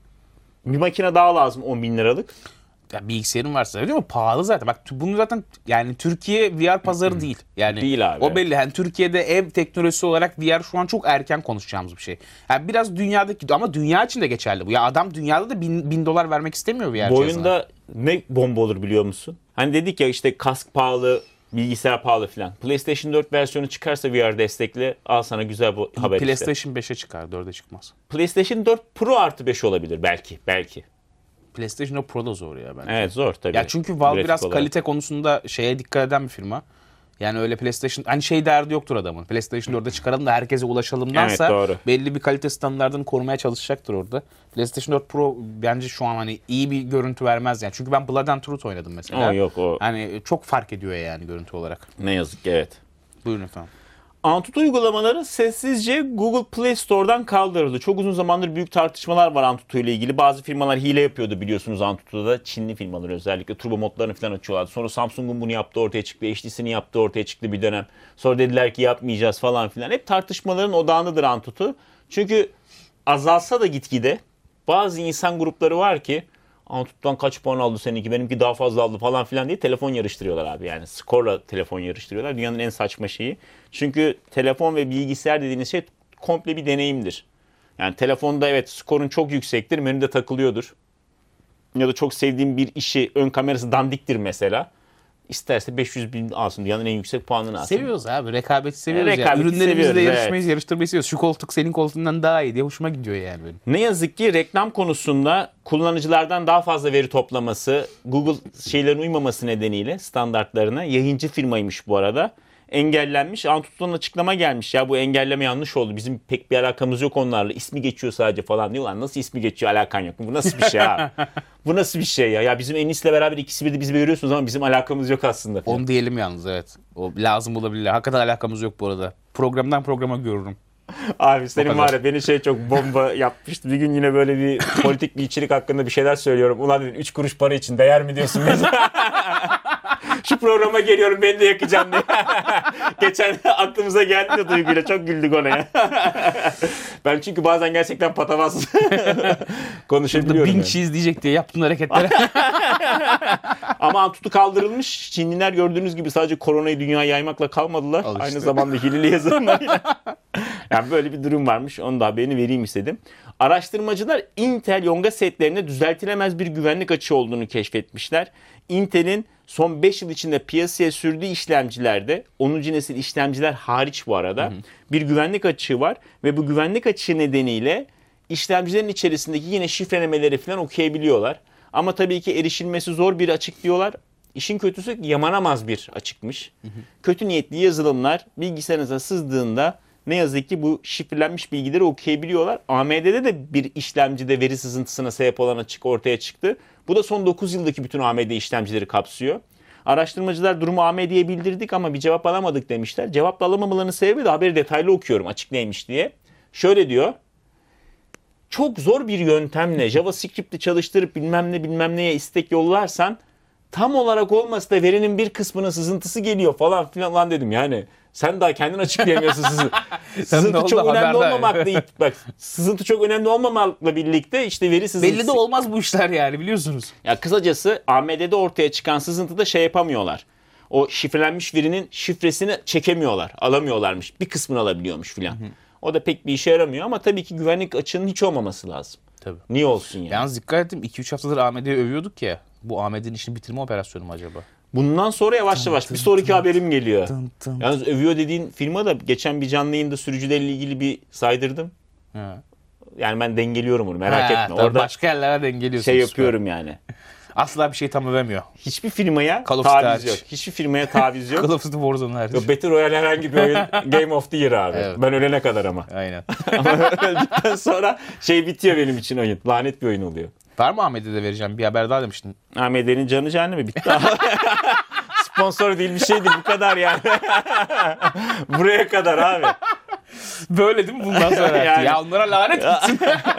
Speaker 1: bir makine daha lazım on bin liralık.
Speaker 2: Ya bilgisayarın varsa öyle ama pahalı zaten. Bak bunu zaten yani Türkiye V R pazarı değil. Yani
Speaker 1: Değil abi.
Speaker 2: o belli. Yani Türkiye'de ev teknolojisi olarak V R şu an çok erken konuşacağımız bir şey. Yani biraz dünyadaki ama dünya için de geçerli bu. Ya adam dünyada da bin, bin dolar vermek istemiyor V R
Speaker 1: Bu
Speaker 2: cihazına.
Speaker 1: oyunda ne bomba olur biliyor musun? Hani dedik ya işte kask pahalı, bilgisayar pahalı filan. PlayStation dört versiyonu çıkarsa V R destekli, al sana güzel bu haber işte.
Speaker 2: PlayStation beşe çıkar, dörde çıkmaz.
Speaker 1: PlayStation dört Pro artı beş olabilir belki. Belki.
Speaker 2: PlayStation dört Pro da zor ya bence.
Speaker 1: Evet zor tabii.
Speaker 2: Ya çünkü Valve
Speaker 1: Grafik
Speaker 2: biraz
Speaker 1: olarak.
Speaker 2: kalite konusunda şeye dikkat eden bir firma. Yani öyle PlayStation hani şey derdi yoktur adamın. PlayStation dörde çıkaralım da herkese ulaşalımdansa
Speaker 1: Evet, doğru.
Speaker 2: belli bir kalite standartını korumaya çalışacaktır orada. PlayStation dört Pro bence şu an hani iyi bir görüntü vermez yani. Çünkü ben Blood and Truth oynadım mesela.
Speaker 1: O yok o.
Speaker 2: Hani çok fark ediyor yani görüntü olarak.
Speaker 1: Ne yazık ki evet.
Speaker 2: Buyurun efendim.
Speaker 1: Antutu uygulamaları sessizce Google Play Store'dan kaldırıldı. Çok uzun zamandır büyük tartışmalar var Antutu ile ilgili. Bazı firmalar hile yapıyordu biliyorsunuz Antutu'da da. Çinli firmalar özellikle turbo modlarını falan açıyorlardı. Sonra Samsung'un bunu yaptığı ortaya çıktı. H T C'nin yaptığı ortaya çıktı bir dönem. Sonra dediler ki yapmayacağız falan filan. Hep tartışmaların odağındadır Antutu. Çünkü azalsa da gitgide bazı insan grupları var ki Antutu'dan kaç puan aldı seninki, benimki daha fazla aldı falan filan diye telefon yarıştırıyorlar abi. Yani skorla telefon yarıştırıyorlar. Dünyanın en saçma şeyi. Çünkü telefon ve bilgisayar dediğiniz şey komple bir deneyimdir. Yani telefonda evet skorun çok yüksektir, menüde takılıyordur. Ya da çok sevdiğim bir işi, ön kamerası dandiktir mesela. İsterse beş yüz bin alsın, dünyanın en yüksek puanını alsın.
Speaker 2: Seviyoruz abi. Rekabeti seviyoruz ya.
Speaker 1: Rekabeti
Speaker 2: Ürünlerimizle
Speaker 1: seviyoruz,
Speaker 2: yarışmayı, yarıştırmayı seviyoruz. Şu koltuk senin koltuğundan daha iyi diye hoşuma gidiyor yani benim.
Speaker 1: Ne yazık ki reklam konusunda kullanıcılardan daha fazla veri toplaması, Google şeylerin uymaması nedeniyle standartlarına, yayıncı firmaymış bu arada, engellenmiş. Antutu'dan açıklama gelmiş. Ya bu engelleme yanlış oldu. Bizim pek bir alakamız yok onlarla. İsmi geçiyor sadece falan diyorlar. Nasıl ismi geçiyor, alakan yok. Bu nasıl bir şey abi? Bu nasıl bir şey ya? Ya bizim Enis'le beraber ikisi bir de bizi görüyorsunuz ama bizim alakamız yok aslında.
Speaker 2: Onu diyelim yalnız evet. O lazım olabilir. Hakikaten alakamız yok bu arada. Programdan programa görürüm.
Speaker 1: Abi senin
Speaker 2: kadar.
Speaker 1: var ya beni şey çok bomba yapmıştı. Bir gün yine böyle bir politik bir içerik hakkında bir şeyler söylüyorum. Ulan dedim üç kuruş para için değer mi diyorsun bize? Şu programa geliyorum beni de yakacağım diye. Geçen aklımıza geldi de Duygu'yla çok güldük ona ya. Ben çünkü bazen gerçekten patavatsız konuşabiliyorum.
Speaker 2: Bing
Speaker 1: Yani.
Speaker 2: cheese diyecek diye yaptığın hareketlere.
Speaker 1: Ama Antutu kaldırılmış. Çinliler gördüğünüz gibi sadece koronayı dünyaya yaymakla kalmadılar.
Speaker 2: Al işte.
Speaker 1: Aynı zamanda hileli yazılımlarıyla. Yani böyle bir durum varmış. Onu da haberini vereyim istedim. Araştırmacılar Intel Yonga setlerinde düzeltilemez bir güvenlik açığı olduğunu keşfetmişler. Intel'in son beş yıl içinde piyasaya sürdüğü işlemcilerde, onuncu nesil işlemciler hariç bu arada, hı hı. bir güvenlik açığı var. Ve bu güvenlik açığı nedeniyle işlemcilerin içerisindeki yine şifrelemeleri falan okuyabiliyorlar. Ama tabii ki erişilmesi zor bir açık diyorlar. İşin kötüsü yamanamaz bir açıkmış. Hı hı. Kötü niyetli yazılımlar bilgisayarınıza sızdığında ne yazık ki bu şifrelenmiş bilgileri okuyabiliyorlar. A M D'de de bir işlemcide veri sızıntısına sebep olan açık ortaya çıktı. Bu da son dokuz yıldaki bütün A M D işlemcileri kapsıyor. Araştırmacılar durumu A M D'ye bildirdik ama bir cevap alamadık demişler. Cevap da alamamalarının sebebi de haberi detaylı okuyorum açık neymiş diye. Şöyle diyor. Çok zor bir yöntemle JavaScript'i çalıştırıp bilmem ne bilmem neye istek yollarsan tam olarak olmasa da verinin bir kısmının sızıntısı geliyor falan filan lan dedim yani. Sen daha kendin açıklayamıyorsun sızı. Sızıntı çok önemli olmamakla bak sızıntı çok önemli olmamakla birlikte işte veri sızıntısı.
Speaker 2: Belli de olmaz bu işler yani biliyorsunuz.
Speaker 1: Ya kısacası A M D'de ortaya çıkan sızıntıda şey yapamıyorlar. O şifrelenmiş verinin şifresini çekemiyorlar. Alamıyorlarmış. Bir kısmını alabiliyormuş filan. O da pek bir işe yaramıyor ama tabii ki güvenlik açığının hiç olmaması lazım.
Speaker 2: Tabii.
Speaker 1: Niye olsun yani?
Speaker 2: Yalnız dikkat ettim iki üç haftadır A M D'yi övüyorduk ya. Bu A M D'nin işini bitirme operasyonu mu acaba?
Speaker 1: Bundan sonra yavaş yavaş bir sonraki
Speaker 2: tın,
Speaker 1: haberim geliyor.
Speaker 2: Tın, tın.
Speaker 1: Yalnız övüyor dediğin firma da geçen bir canlı yayında sürücülerle ilgili bir saydırdım.
Speaker 2: Ha.
Speaker 1: Yani ben dengeliyorum onu merak
Speaker 2: Ha,
Speaker 1: etme.
Speaker 2: tabii
Speaker 1: Orada
Speaker 2: başka yerlere dengeliyorsunuz.
Speaker 1: şey yapıyorum yani.
Speaker 2: Asla bir şey tam övemiyor.
Speaker 1: Hiçbir firmaya
Speaker 2: Call of
Speaker 1: taviz
Speaker 2: Duty
Speaker 1: yok. Hiçbir firmaya taviz yok.
Speaker 2: Call of Duty Warzone hariç.
Speaker 1: Yok, Battle Royale herhangi bir oyun Game of the Year abi.
Speaker 2: Evet.
Speaker 1: Ben ölene kadar ama.
Speaker 2: Aynen.
Speaker 1: Ama öldükten sonra şey bitiyor benim için oyun. Lanet bir oyun oluyor.
Speaker 2: Var mı A M D'de vereceğim? Bir haber daha demiştin.
Speaker 1: A M D'nin canı cehennemi bitti. Sponsor değil bir şeydi bu kadar yani. Buraya kadar abi.
Speaker 2: Böyle değil mi bundan sonra?
Speaker 1: Yani.
Speaker 2: Ya onlara lanet gitsin.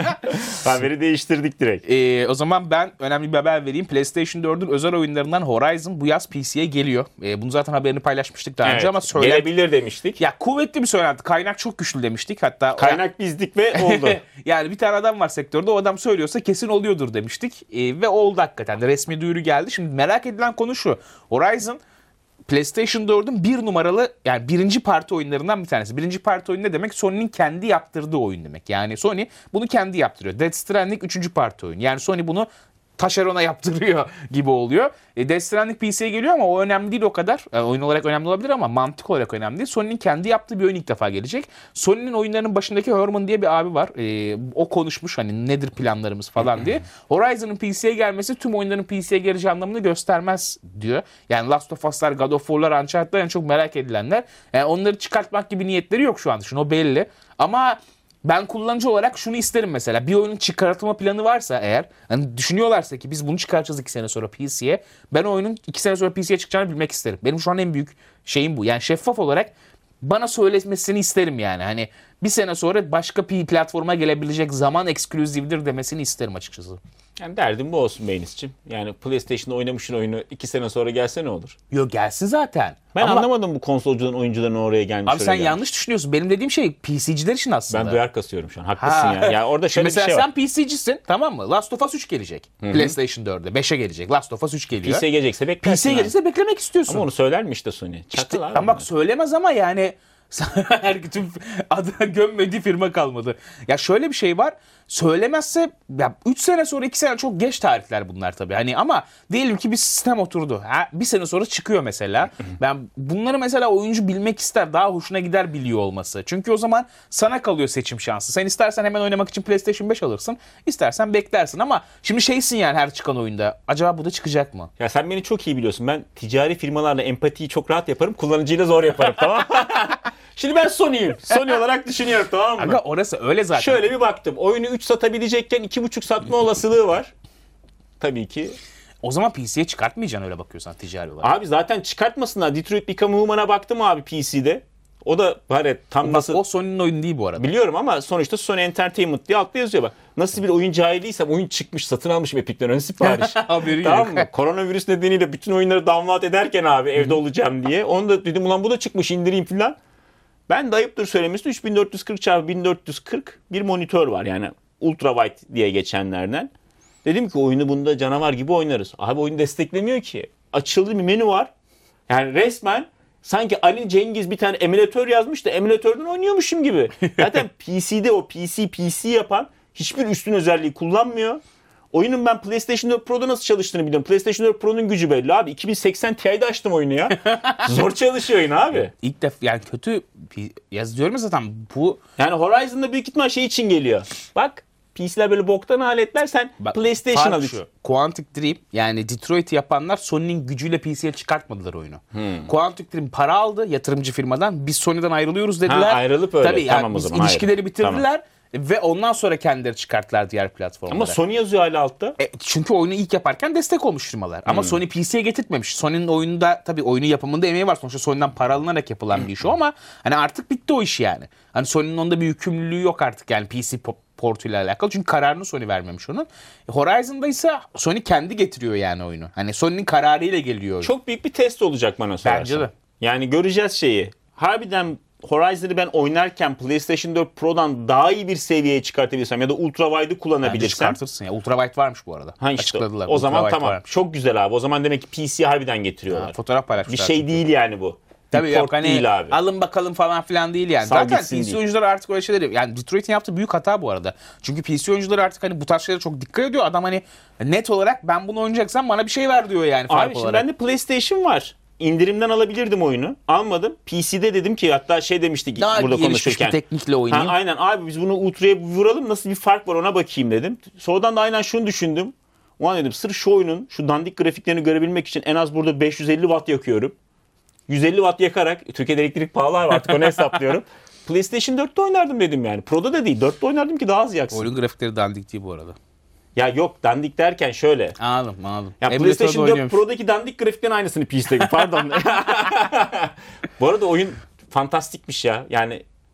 Speaker 1: Haberi değiştirdik direkt.
Speaker 2: Ee, o zaman ben önemli bir haber vereyim. PlayStation dördün özel oyunlarından Horizon bu yaz P C'ye geliyor. Ee, bunu zaten haberini paylaşmıştık daha önce
Speaker 1: Evet,
Speaker 2: ama söyle.
Speaker 1: gelebilir demiştik.
Speaker 2: Ya kuvvetli bir söylenti. Kaynak çok güçlü demiştik. Hatta
Speaker 1: Kaynak bizdik ve oldu.
Speaker 2: yani bir tane adam var sektörde. O adam söylüyorsa kesin oluyordur demiştik. Ee, ve oldu hakikaten. De resmi duyuru geldi. Şimdi merak edilen konu şu. Horizon PlayStation dördün bir numaralı yani birinci parti oyunlarından bir tanesi. Birinci parti oyun ne demek? Sony'nin kendi yaptırdığı oyun demek. Yani Sony bunu kendi yaptırıyor. Death Stranding üçüncü parti oyun. Yani Sony bunu taşerona yaptırıyor gibi oluyor. E, Death Stranding P C'ye geliyor ama o önemli değil o kadar. Yani oyun olarak önemli olabilir ama mantık olarak önemli değil. Sony'nin kendi yaptığı bir oyun ilk defa gelecek. Sony'nin oyunlarının başındaki Herman diye bir abi var. E, o konuşmuş hani nedir planlarımız falan diye. Horizon'ın P C'ye gelmesi tüm oyunların P C'ye geleceği anlamını göstermez diyor. Yani Last of Us'lar, God of War'lar, Uncharted'lar en çok merak edilenler. Yani onları çıkartmak gibi niyetleri yok şu an. Şunu o belli. Ama ben kullanıcı olarak şunu isterim mesela. Bir oyunun çıkartma planı varsa eğer, hani düşünüyorlarsa ki biz bunu çıkartacağız iki sene sonra P C'ye. Ben o oyunun iki sene sonra P C'ye çıkacağını bilmek isterim. Benim şu an en büyük şeyim bu. Yani şeffaf olarak bana söylemesini isterim yani. Hani bir sene sonra başka bir platforma gelebilecek zaman ekskluzivdir demesini isterim açıkçası.
Speaker 1: Yani derdim bu olsun Beynis'cim. Yani PlayStation'da oynamışsın oyunu iki sene sonra gelse ne olur?
Speaker 2: Yok gelsin zaten.
Speaker 1: Ben
Speaker 2: Ama
Speaker 1: anlamadım bu konsolcuların oyuncuların oraya gelmiş.
Speaker 2: abi sen
Speaker 1: gelmiş.
Speaker 2: yanlış düşünüyorsun. Benim dediğim şey P C'ciler için aslında.
Speaker 1: Ben duyar kasıyorum şu an. Haklısın
Speaker 2: Ha.
Speaker 1: ya. Ya orada şöyle bir
Speaker 2: Mesela
Speaker 1: şey var.
Speaker 2: sen P C'cisin tamam mı? Last of Us üç gelecek. Hı-hı. PlayStation dörde. beşe gelecek. Last of Us üç geliyor.
Speaker 1: P C'ye gelecekse beklersin.
Speaker 2: P C'ye
Speaker 1: abi.
Speaker 2: gelirse beklemek istiyorsun.
Speaker 1: Ama onu söyler mi işte Sony? Çakal
Speaker 2: İşte,
Speaker 1: abi.
Speaker 2: ama bak söylemez ama yani her tüm adına gömmediği firma kalmadı. Ya şöyle bir şey var. Söylemezse ya üç sene sonra iki sene çok geç tarihler bunlar tabii. Hani ama diyelim ki bir sistem oturdu. Ha, bir sene sonra çıkıyor mesela. Ben bunları mesela oyuncu bilmek ister. Daha hoşuna gider biliyor olması. Çünkü o zaman sana kalıyor seçim şansı. Sen istersen hemen oynamak için PlayStation beş alırsın. İstersen beklersin ama şimdi şeysin yani her çıkan oyunda. Acaba bu da çıkacak mı?
Speaker 1: Ya sen beni çok iyi biliyorsun. Ben ticari firmalarla empatiyi çok rahat yaparım. Kullanıcıyla zor yaparım tamam mı? Şimdi ben Sony'yim. Sony olarak düşünüyorum tamam mı?
Speaker 2: Aga orası öyle zaten.
Speaker 1: Şöyle bir baktım. Oyunu üç satabilecekken iki buçuk satma olasılığı var. Tabii ki.
Speaker 2: O zaman P C'ye çıkartmayacaksın öyle bakıyorsan ticari olarak.
Speaker 1: Abi zaten çıkartmasınlar. Detroit Become Human'a baktım abi P C'de. O da bari tam
Speaker 2: Bak,
Speaker 1: nasıl...
Speaker 2: o Sony'nin oyunu değil bu arada.
Speaker 1: Biliyorum ama sonuçta Sony Entertainment diye altta yazıyor bak. Nasıl bir oyun cahiliysem oyun çıkmış satın almışım Epic'ten ön sipariş.
Speaker 2: Haberi
Speaker 1: Tamam
Speaker 2: yok.
Speaker 1: mı? Koronavirüs nedeniyle bütün oyunları download ederken abi evde olacağım diye. Onu da dedim ulan bu da çıkmış indireyim falan. Ben de ayıptır söylemesi üç bin dört yüz kırk çarpı bin dört yüz kırk bir monitör var yani ultra wide diye geçenlerden. Dedim ki oyunu bunda canavar gibi oynarız. Abi oyun desteklemiyor ki. Açıldı bir menü var. Yani resmen sanki Ali Cengiz bir tane emülatör yazmış da emülatörden oynuyormuşum gibi. Zaten P C'de o P C P C yapan hiçbir üstün özelliği kullanmıyor. Oyunun ben PlayStation dört Pro'da nasıl çalıştığını biliyorum. PlayStation dört Pro'nun gücü belli abi. iki bin seksen Ti'de açtım oyunu ya. Zor çalışıyor oyun abi.
Speaker 2: İlk defa yani kötü yazıyorum zaten bu.
Speaker 1: Yani Horizon'da büyük ihtimal şey için geliyor. Bak P C'ler böyle boktan aletler sen
Speaker 2: Bak,
Speaker 1: PlayStation
Speaker 2: fark
Speaker 1: alıyorsun.
Speaker 2: şu. Quantic Dream yani Detroit'i yapanlar Sony'nin gücüyle P C'ye çıkartmadılar oyunu. Hmm. Quantic Dream para aldı yatırımcı firmadan. Biz Sony'den ayrılıyoruz dediler.
Speaker 1: Ha, ayrılıp öyle.
Speaker 2: Tabii
Speaker 1: Tamam
Speaker 2: yani
Speaker 1: o zaman.
Speaker 2: ilişkileri
Speaker 1: Hayır.
Speaker 2: bitirdiler.
Speaker 1: Tamam.
Speaker 2: Ve ondan sonra kendileri çıkarttılar diğer platformlara.
Speaker 1: Ama Sony yazıyor hala altta.
Speaker 2: E, çünkü oyunu ilk yaparken destek olmuş firmalar. Ama hmm. Sony P C'ye getirtmemiş. Sony'nin oyunda tabii oyunun yapımında emeği var. Sonuçta Sony'den para alınarak yapılan bir iş o ama hani artık bitti o iş yani. Hani Sony'nin onda bir yükümlülüğü yok artık yani P C portuyla alakalı. Çünkü kararını Sony vermemiş onun. E, Horizon'da ise Sony kendi getiriyor yani oyunu. Hani Sony'nin kararıyla geliyor oyun.
Speaker 1: Çok büyük bir test olacak bana sorarsan.
Speaker 2: Bence de.
Speaker 1: Yani göreceğiz şeyi. Harbiden Horizon'ı ben oynarken PlayStation dört Pro'dan daha iyi bir seviyeye çıkartabilirsem ya da ultra wide'ı kullanabilirsem.
Speaker 2: Bence çıkartırsın ya. Ultra wide varmış bu arada.
Speaker 1: Ha işte,
Speaker 2: açıkladılar.
Speaker 1: o zaman
Speaker 2: Ultra
Speaker 1: tamam.
Speaker 2: varmış.
Speaker 1: Çok güzel abi. O zaman demek ki P C harbiden getiriyorlar.
Speaker 2: Ha, fotoğraf paylaşmışlar.
Speaker 1: Bir şey
Speaker 2: çünkü.
Speaker 1: değil yani bu.
Speaker 2: Tabii
Speaker 1: bir
Speaker 2: yok
Speaker 1: port
Speaker 2: hani
Speaker 1: değil abi.
Speaker 2: alın bakalım falan filan değil yani.
Speaker 1: Sağ
Speaker 2: Zaten
Speaker 1: gitsin
Speaker 2: P C
Speaker 1: değil.
Speaker 2: oyuncuları artık öyle şeyleri yani Detroit'in yaptığı büyük hata bu arada. Çünkü P C oyuncuları artık hani bu tarz şeylere çok dikkat ediyor. Adam hani net olarak ben bunu oynayacaksam bana bir şey ver diyor yani fark
Speaker 1: Abi şimdi
Speaker 2: olarak.
Speaker 1: bende PlayStation var. İndirimden alabilirdim oyunu. Almadım. P C'de dedim ki hatta şey demiştik
Speaker 2: Daha
Speaker 1: burada
Speaker 2: gelişmiş
Speaker 1: konuşurken.
Speaker 2: bir teknikle oynayayım.
Speaker 1: Ha, aynen abi biz bunu ultra'ya vuralım nasıl bir fark var ona bakayım dedim. Sonradan da aynen şunu düşündüm. Ulan dedim sırf şu oyunun şu dandik grafiklerini görebilmek için en az burada beş yüz elli watt yakıyorum. yüz elli watt yakarak Türkiye'de elektrik pahalı abi artık onu hesaplıyorum. PlayStation dörtte oynardım dedim yani. Pro'da da değil. dörtte oynardım ki daha az yaksın.
Speaker 2: Oyunun grafikleri dandik değil bu arada.
Speaker 1: Ya yok dandik derken şöyle.
Speaker 2: Anladım anladım.
Speaker 1: Ya
Speaker 2: Emulator'da
Speaker 1: PlayStation dört
Speaker 2: oynuyormuş.
Speaker 1: Pro'daki dandik grafiklerin aynısını P C'deki. Pardon. Bu arada oyun fantastikmiş ya. Yani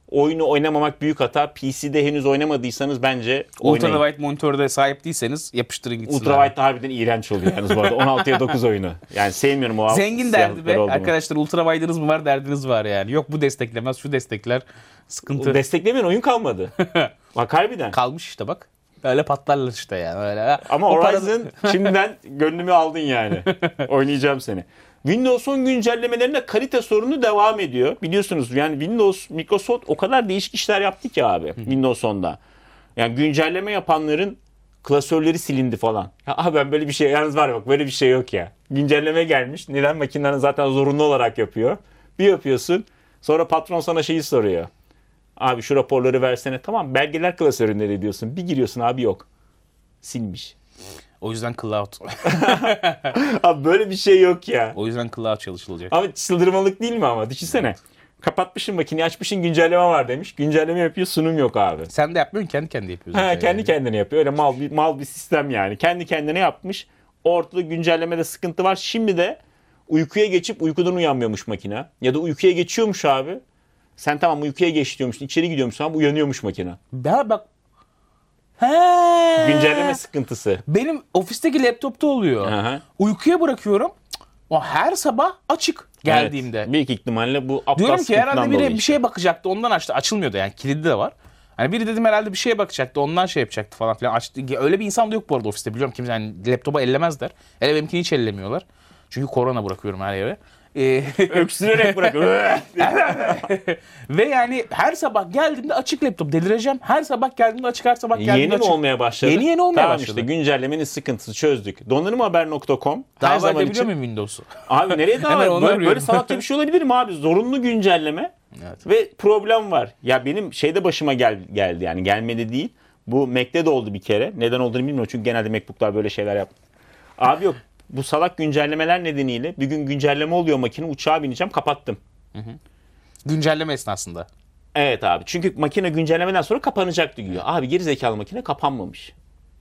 Speaker 1: oyunu oynamamak büyük hata. P C'de henüz oynamadıysanız bence oynayın.
Speaker 2: Ultrawide monitörde sahip değilseniz yapıştırın gitsin.
Speaker 1: Ultrawide harbiden iğrenç oluyor yalnız bu arada. on altıya dokuz oyunu. Yani sevmiyorum o.
Speaker 2: Zengin derdi be. Arkadaşlar ultrawide'ınız mı var, derdiniz var yani. Yok bu desteklemez, şu destekler. Sıkıntı.
Speaker 1: Desteklemeyen oyun kalmadı. Bak harbiden.
Speaker 2: Kalmış işte bak. Böyle patlarlar işte yani. Öyle.
Speaker 1: Ama
Speaker 2: O
Speaker 1: Horizon
Speaker 2: parada...
Speaker 1: şimdiden gönlümü aldın yani. Oynayacağım seni. Windows on güncellemelerinde kalite sorunu devam ediyor. Biliyorsunuz yani Windows, Microsoft o kadar değişik işler yaptı ki abi Windows on'da. Yani güncelleme yapanların klasörleri silindi falan. Ya abi ben böyle bir şey yalnız var bak böyle bir şey yok ya. Güncelleme gelmiş. Neden makinenin zaten zorunlu olarak yapıyor. Bir yapıyorsun. Sonra patron sana şeyi soruyor. Abi şu raporları versene. Tamam belgeler klasöründe de diyorsun. Bir giriyorsun abi yok. Silmiş.
Speaker 2: O yüzden cloud.
Speaker 1: Abi böyle bir şey yok ya.
Speaker 2: O yüzden cloud çalışılacak.
Speaker 1: Abi çıldırmalık değil mi ama? Düşünsene. Kapatmışsın makineyi açmışsın güncelleme var demiş. Güncelleme yapıyor sunum yok abi.
Speaker 2: Sen de yapmıyorsun kendi kendi yapıyorsun.
Speaker 1: Ha, kendi
Speaker 2: yani.
Speaker 1: kendine yapıyor. Öyle mal bir, mal bir sistem yani. Kendi kendine yapmış. Ortada güncellemede sıkıntı var. Şimdi de uykuya geçip uykudan uyanmıyormuş makine. Ya da uykuya geçiyormuş abi. Sen tamam uykuya geç diyormuşsun. İçeri gidiyormuşsun abi uyanıyormuş makine.
Speaker 2: Ya bak. He.
Speaker 1: Güncelleme sıkıntısı.
Speaker 2: Benim ofisteki laptopta oluyor.
Speaker 1: Aha.
Speaker 2: Uykuya bırakıyorum. O her sabah açık geldiğimde.
Speaker 1: Evet, büyük ihtimalle bu aptal
Speaker 2: Diyorum ki
Speaker 1: sıkıntıdan
Speaker 2: herhalde
Speaker 1: dolayı
Speaker 2: biri bir
Speaker 1: işte.
Speaker 2: şeye bakacaktı ondan açtı. Açılmıyordu yani kilidi de var. Hani biri dedim herhalde bir şeye bakacaktı ondan şey yapacaktı falan filan. Açtı. Öyle bir insan da yok bu arada ofiste biliyorum kimse yani laptopa ellemezler. Hele benimkini hiç ellemiyorlar. Çünkü korona bırakıyorum her yere. Ee,
Speaker 1: Öksürerek bırakıyor.
Speaker 2: Ve yani her sabah geldiğimde açık laptop delireceğim. Her sabah geldiğimde açık her sabah geldiğimde
Speaker 1: Yeni mi
Speaker 2: açık.
Speaker 1: olmaya başladı?
Speaker 2: Yeni yeni olmaya
Speaker 1: tamam
Speaker 2: başladı.
Speaker 1: işte güncellemenin sıkıntısı çözdük. donanımhaber nokta com her
Speaker 2: Dava
Speaker 1: zaman
Speaker 2: edebiliyor
Speaker 1: için.
Speaker 2: muyum Windows'u?
Speaker 1: Abi nereye
Speaker 2: Hemen
Speaker 1: daha
Speaker 2: onu
Speaker 1: böyle,
Speaker 2: arıyorum.
Speaker 1: böyle salakça bir şey olabilir mi abi? Zorunlu güncelleme
Speaker 2: Evet.
Speaker 1: ve problem var. Ya benim şeyde başıma gel, geldi yani gelmedi değil. Bu Mac'te de oldu bir kere. Neden olduğunu bilmiyorum çünkü genelde MacBook'lar böyle şeyler yap. Abi yok bu salak güncellemeler nedeniyle bir gün güncelleme oluyor makine uçağa bineceğim kapattım.
Speaker 2: Güncelleme esnasında.
Speaker 1: Evet abi çünkü makine güncellemeden sonra kapanacaktı diyor. Abi gerizekalı makine kapanmamış.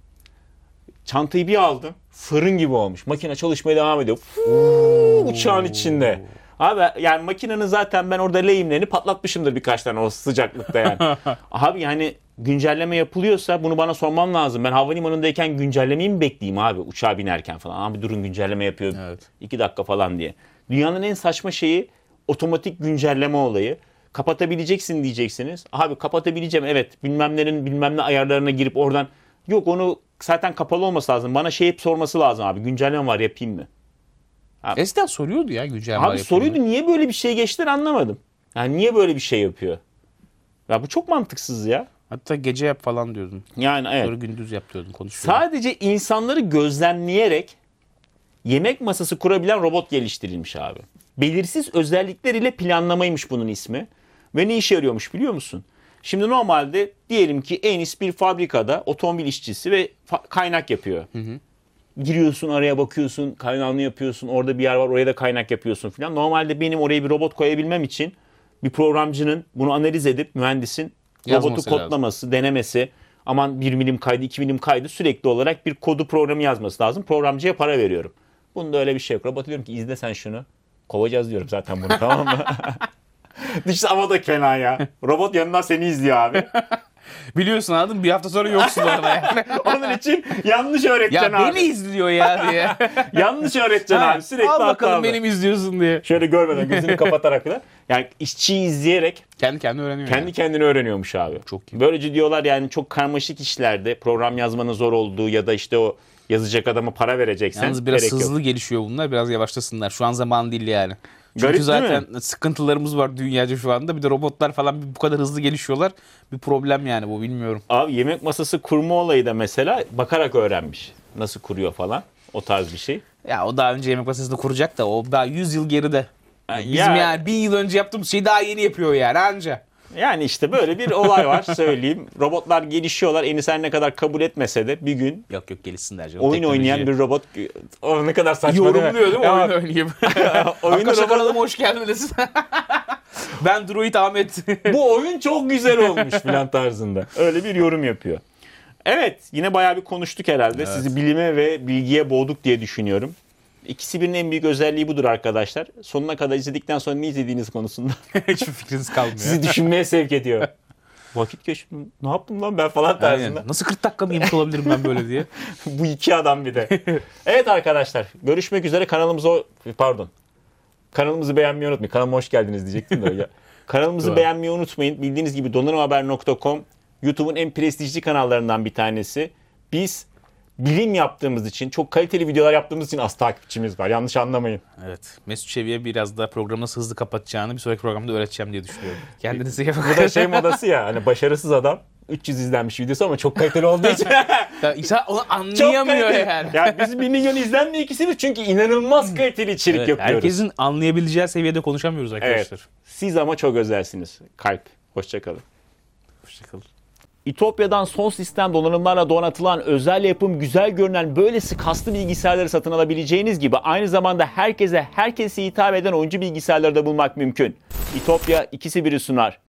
Speaker 1: Çantayı bir aldım. Fırın gibi olmuş. Makine çalışmaya devam ediyor. Fuu, uçağın içinde. Abi yani makinenin zaten ben orada lehimlerini patlatmışımdır birkaç tane o sıcaklıkta yani. Abi yani güncelleme yapılıyorsa bunu bana sormam lazım. Ben havalimanındayken güncellemeyi mi bekleyeyim abi uçağa binerken falan. Abi durun güncelleme yapıyor.
Speaker 2: Evet.
Speaker 1: iki dakika falan diye. Dünyanın en saçma şeyi otomatik güncelleme olayı. Kapatabileceksin diyeceksiniz. Abi kapatabileceğim evet bilmem nenin bilmem ne ayarlarına girip oradan yok onu zaten kapalı olması lazım. Bana şey hep sorması lazım abi. Güncelleme var yapayım mı?
Speaker 2: Eskiden soruyordu ya güncelleme.
Speaker 1: Abi soruyordu niye böyle bir şey geçtiler anlamadım. Yani niye böyle bir şey yapıyor? Ya bu çok mantıksız ya.
Speaker 2: Hatta gece yap falan diyordun.
Speaker 1: Yani evet.
Speaker 2: Sonra gündüz yap diyordun konuşuyordun.
Speaker 1: Sadece insanları gözlemleyerek yemek masası kurabilen robot geliştirilmiş abi. Belirsiz özellikler ile planlamaymış bunun ismi. Ve ne işe yarıyormuş biliyor musun? Şimdi normalde diyelim ki Enis bir fabrikada otomobil işçisi ve fa- kaynak yapıyor. Hı hı. Giriyorsun araya bakıyorsun, kaynağını yapıyorsun, orada bir yer var oraya da kaynak yapıyorsun falan. Normalde benim oraya bir robot koyabilmem için bir programcının bunu analiz edip mühendisin
Speaker 2: Yazması
Speaker 1: robotu kodlaması, lazım. denemesi, aman bir milim kaydı, iki milim kaydı sürekli olarak bir kodu programı yazması lazım. Programcıya para veriyorum. Bunda öyle bir şey yok. Robot diyorum ki izle sen şunu. Kovacağız diyorum zaten bunu tamam mı? Dış ama da fena ya. Robot yanından seni izliyor abi.
Speaker 2: Biliyorsun anladın mı? Bir hafta sonra yoksun orada yani.
Speaker 1: Onun için yanlış öğreteceksin
Speaker 2: ya
Speaker 1: abi.
Speaker 2: beni izliyor ya diye.
Speaker 1: Yanlış öğreteceksin abi. Sürekli
Speaker 2: al bakalım
Speaker 1: hatalı.
Speaker 2: benim izliyorsun diye.
Speaker 1: Şöyle görmeden gözünü kapatarak da. Yani işçiyi izleyerek
Speaker 2: Kendi kendine öğreniyor.
Speaker 1: kendi
Speaker 2: yani.
Speaker 1: kendini öğreniyormuş abi.
Speaker 2: Çok iyi.
Speaker 1: Böylece diyorlar yani çok karmaşık işlerde program yazmanın zor olduğu ya da işte o yazacak adama para vereceksen
Speaker 2: Yalnız biraz
Speaker 1: gerek
Speaker 2: hızlı
Speaker 1: yok.
Speaker 2: gelişiyor bunlar. Biraz yavaşlasınlar. Şu an zaman değil yani. Çünkü
Speaker 1: Garip değil
Speaker 2: zaten
Speaker 1: mi?
Speaker 2: sıkıntılarımız var dünyaca şu anda. Bir de robotlar falan bu kadar hızlı gelişiyorlar. Bir problem yani bu bilmiyorum.
Speaker 1: Abi yemek masası kurma olayı da mesela bakarak öğrenmiş. Nasıl kuruyor falan. O tarz bir şey.
Speaker 2: Ya o daha önce yemek masasını kuracak da o daha yüz yıl geride.
Speaker 1: Ha,
Speaker 2: Bizim
Speaker 1: ya-
Speaker 2: yani bin yıl önce yaptığımız şeyi daha yeni yapıyor yani anca.
Speaker 1: Yani işte böyle bir olay var söyleyeyim. Robotlar gelişiyorlar. Enis her ne kadar kabul etmese de bir gün
Speaker 2: Yok yok gelişsinler canım.
Speaker 1: oyun
Speaker 2: Teknoloji.
Speaker 1: oynayan bir robot o ne kadar saçma değil mi?
Speaker 2: yorumluyor değil mi
Speaker 1: Ya,
Speaker 2: oyun oynayıp?
Speaker 1: oyunu
Speaker 2: Arkadaşlar
Speaker 1: robot-
Speaker 2: kanalıma hoş geldiniz. Ben Druid Ahmet.
Speaker 1: bu oyun çok güzel olmuş filan tarzında. Öyle bir yorum yapıyor. Evet yine bayağı bir konuştuk herhalde.
Speaker 2: Evet.
Speaker 1: Sizi bilime ve bilgiye boğduk diye düşünüyorum. İkisi birinin en büyük özelliği budur arkadaşlar. Sonuna kadar izledikten sonra ne izlediğiniz konusunda
Speaker 2: Hiçbir fikriniz kalmıyor.
Speaker 1: sizi düşünmeye sevk ediyor. Vakit geçti. Ne yaptım lan ben falan tarzında.
Speaker 2: Aynen. Nasıl kırk dakika mı yemiş olabilirim ben böyle diye.
Speaker 1: Bu iki adam bir de. Evet arkadaşlar. Görüşmek üzere. Kanalımıza pardon. Kanalımızı beğenmeyi unutmayın. Kanalıma hoş geldiniz diyecektim de. Ya. Kanalımızı
Speaker 2: Tamam.
Speaker 1: beğenmeyi unutmayın. Bildiğiniz gibi donanımhaber nokta com YouTube'un en prestijli kanallarından bir tanesi. Biz bilim yaptığımız için, çok kaliteli videolar yaptığımız için az takipçimiz var. Yanlış anlamayın.
Speaker 2: Evet. Mesut Çevik'e biraz da programı nasıl hızlı kapatacağını bir sonraki programda öğreteceğim diye düşünüyorum. Kendinize iyi bakın.
Speaker 1: Bu da şey modası ya. Hani başarısız adam. üç yüz izlenmiş videosu ama çok kaliteli olduğu için.
Speaker 2: Ya İnsan onu
Speaker 1: Çok
Speaker 2: anlayamıyor
Speaker 1: kaliteli.
Speaker 2: yani.
Speaker 1: Ya biz bir milyon izlenme ikisimiz çünkü inanılmaz kaliteli içerik
Speaker 2: Evet,
Speaker 1: yapıyoruz.
Speaker 2: herkesin anlayabileceği seviyede konuşamıyoruz arkadaşlar.
Speaker 1: Evet. Siz ama çok özelsiniz. Kalp. Hoşçakalın.
Speaker 2: Hoşçakalın.
Speaker 1: İtopya'dan son sistem donanımlarla donatılan, özel yapım, güzel görünen böylesi kaslı bilgisayarları satın alabileceğiniz gibi aynı zamanda herkese, herkese hitap eden oyuncu bilgisayarları da bulmak mümkün. İtopya ikisi biri sunar.